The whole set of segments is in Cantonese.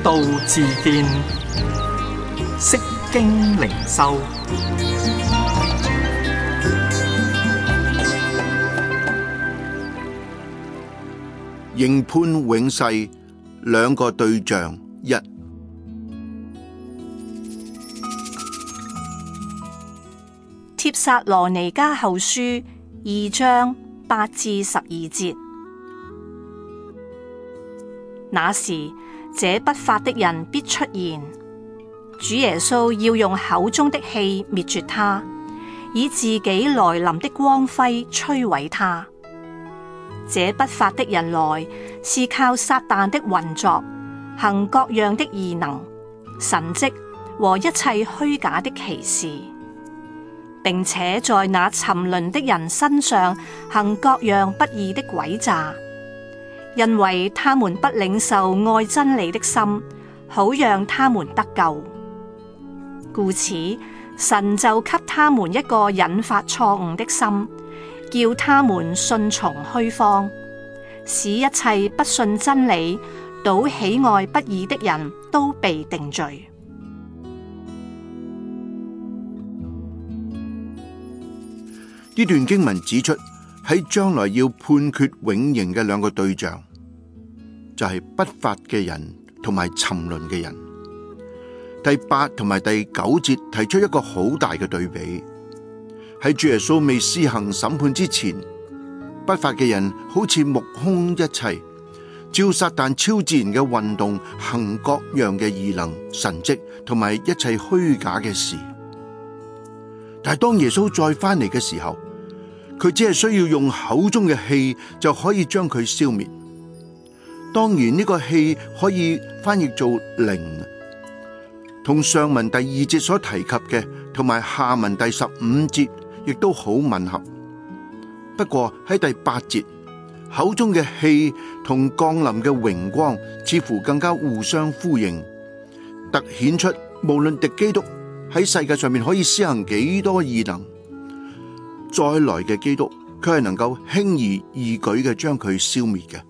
道自見，釋經靈修。 刑判永世，兩個對象一。 帖撒羅尼迦後書2章8至12節。那時，這不法的人必出現，主耶穌要用口中的氣滅絕他，以自己來臨的光輝摧毀他。這不法的人來，是靠撒旦的運作，行各樣的異能、神蹟和一切虛假的奇事，並且在那沉淪的人身上行各樣不義的詭詐，因為他們不領受愛真理的心，好讓他們得救。故此，神就給他們一個引發錯誤的心，叫他們順從虛謊，使一切不信真理、倒喜愛不義的人都被定罪。 呢段經文指出，喺將來要判決永刑嘅兩個對象，就係不法嘅人同埋沉淪嘅人。第8同埋第9節提出一個好大嘅對比。喺主耶穌未施行審判之前，不法嘅人好似目空一切，照撒旦超自然嘅運動行各樣嘅異能、神蹟同埋一切虛假嘅事。但係當耶穌再翻嚟嘅時候，佢只係需要用口中嘅氣就可以將佢消滅。當然呢個氣可以翻譯做靈，同上文第2節所提及嘅，同埋下文第15節亦都好吻合。不過喺第8節，口中嘅氣同降臨嘅榮光似乎更加互相呼應，凸顯出無論敵基督喺世界上面可以施行幾多異能，再來嘅基督佢係能夠輕而易舉嘅將佢消滅嘅。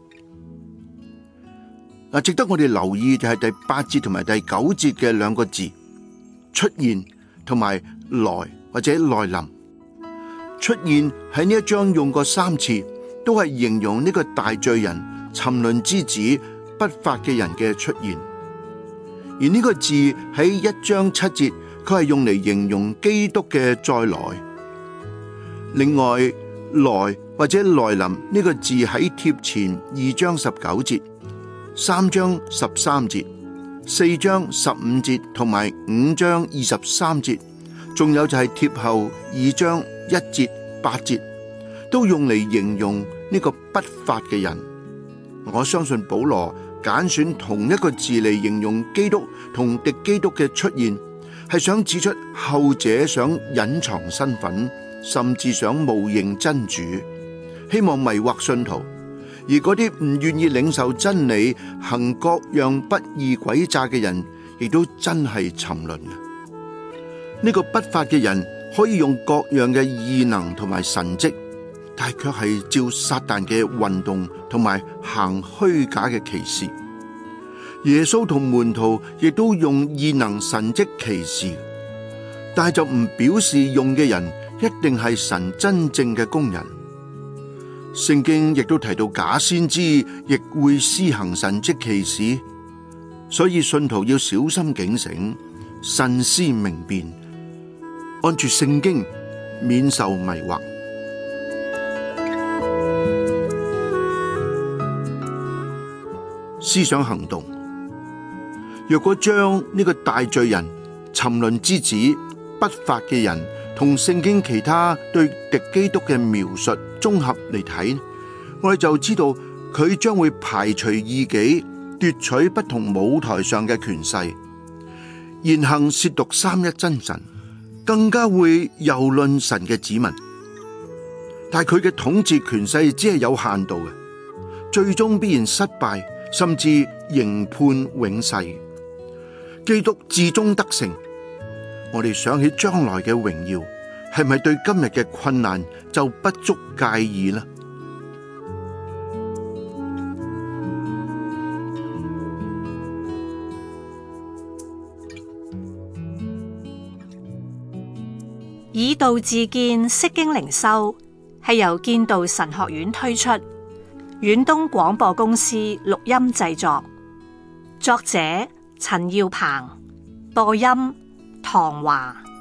值得我哋留意就係第8節同埋第9節嘅兩個字，出現同埋來或者來臨。出現喺呢一章用過3次，都係形容呢個大罪人、沉淪之子、不法嘅人嘅出現。而呢個字喺1章7節，佢係用嚟形容基督嘅再來。另外，來或者來臨呢個字喺帖前2章19節、3章13節、4章15節同埋5章23節，仲有就係帖後2章1節8節，都用嚟形容呢個不法嘅人。我相信保羅揀選同一個字嚟形容基督同敵基督嘅出現，係想指出後者想隱藏身份，甚至想冒認真主，希望迷惑信徒。而嗰啲唔願意領受真理、行各樣不義詭詐嘅人，亦都真係沉淪嘅。呢個不法嘅人可以用各樣嘅異能同埋神蹟，但係卻係照撒旦嘅運動同埋行虛假嘅奇事。耶穌同門徒亦都用異能、神蹟、奇事，但係就唔表示用嘅人一定係神真正嘅工人。聖經亦都提到假先知亦會施行神蹟奇事，所以信徒要小心警醒，慎思明辨，按住聖經，免受迷惑。思想行動，若果將呢個大罪人、沉淪之子、不法嘅人同聖經其他對敵基督嘅描述綜合嚟睇，我哋就知道佢將會排除異己，奪取不同舞台上嘅權勢，言行褻瀆三一真神，更加會蹂躪神嘅子民。但係佢嘅統治權勢只係有限度嘅，最終必然失敗，甚至刑判永世。基督至終得勝，我哋想起將來嘅榮耀，係咪對今日嘅困難就不足介意呢？ 以道自見，釋經靈修係由建道神學院推出，遠東廣播公司錄音製作，作者陳耀鵬，播音唐華。